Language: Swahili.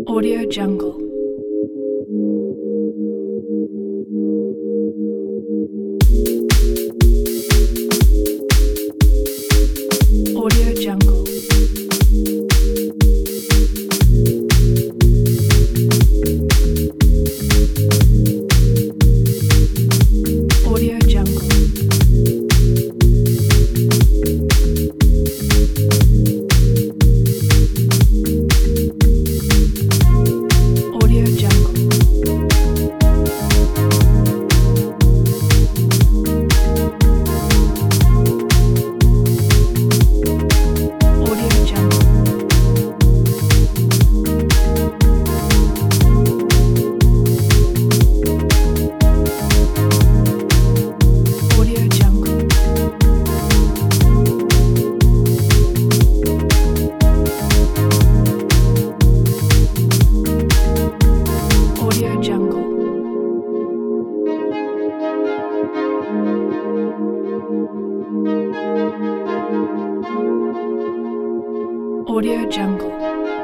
Audio Jungle. Audio Jungle. Audio Jungle. Audio Jungle. Audio Jungle. Audio Jungle. Audio Jungle. Audio Jungle.